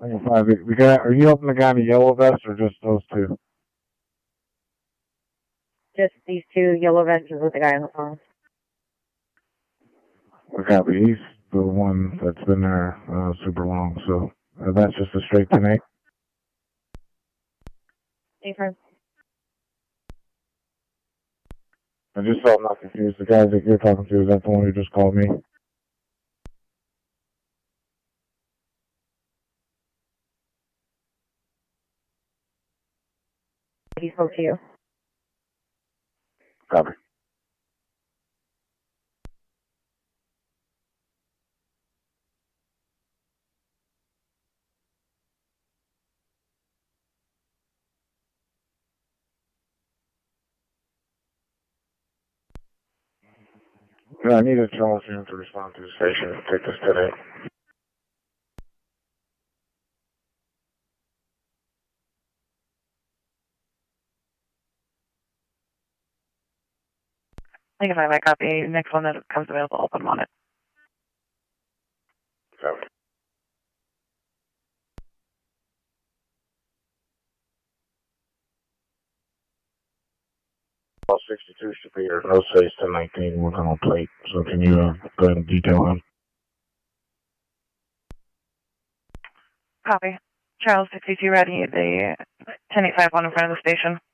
Lincoln 5, we got. Are you helping the guy in the yellow vest or just those two? Just these two yellow vests with the guy on the phone. We copy. He's the one that's been there super long, so that's just a straight 10-8. Different. I just felt not confused. The guy that you're talking to, is that the one who just called me? He spoke to you. Copy. Yeah, I need a Charles June to respond to the station. Take this today. Lincoln 5, I copy. Next one that comes available, I'll put them on it. Copy. 62 should be here. No space to 19 working on plate. So can you go ahead and detail him? Copy. Charles 62 ready. The 1085 one in front of the station.